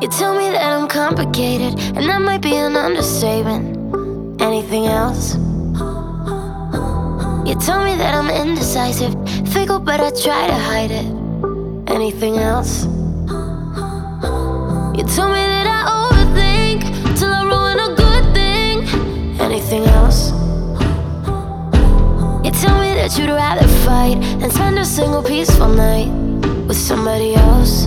You tell me that I'm complicated, and that might be an understatement. Anything else? You tell me that I'm indecisive, fickle, but I try to hide it. Anything else? You tell me that I overthink till I ruin a good thing. Anything else? You tell me that you'd rather fight than spend a single peaceful night with somebody else.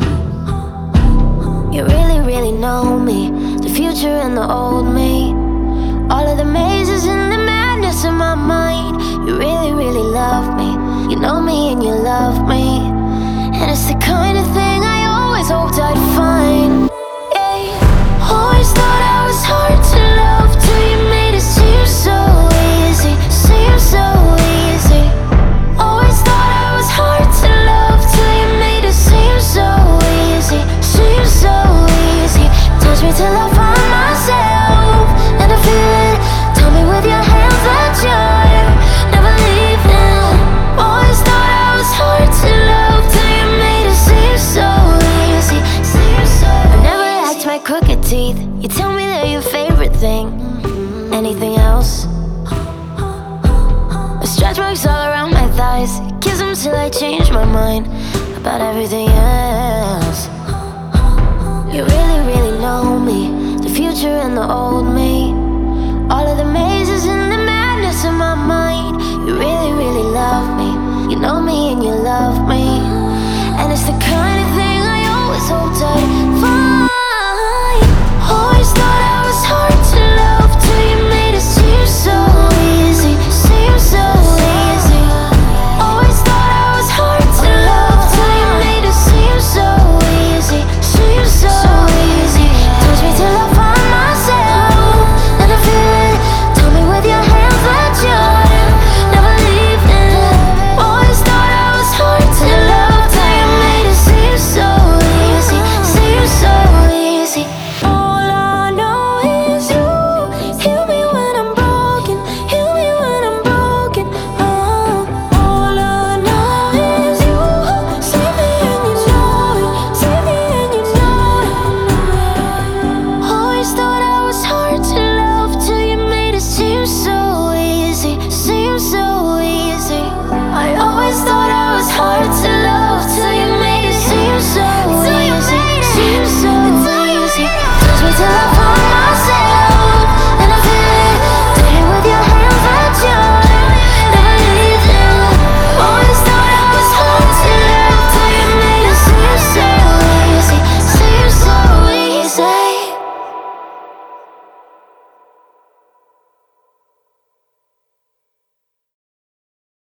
You really, really know me, the future and the old me, all of the mazes and the madness in my mind. You really, really love me, you know me and you love me, and it's the kind of thing I always hoped I'd find. Yeah. Always thought I was hard to love till you made it seem so easy, seem so easy. Always thought I was hard to love till you made it seem so easy, seem so easy. Touch me till I find myself and I feel it. Tell me with your hands that you're never leaving. Always thought I was hard to love till you made it seem so easy, seem so easy. I never liked my crooked teeth. You tell me they're your favorite thing. Anything else? The stretch marks all around my thighs, kiss them till I change my mind about everything else. You really, really know me, the future and the old me, all of the mazes and the madness in my mind. You really, really love me, you know me and you love me, and it's the kind of thing I always hoped I'd find.